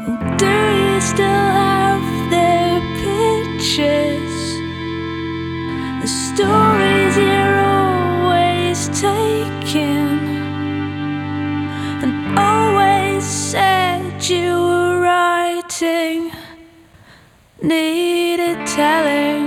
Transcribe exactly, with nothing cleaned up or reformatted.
Do you still have their pictures? The stories you're always taking, and always said you were writing, needed telling.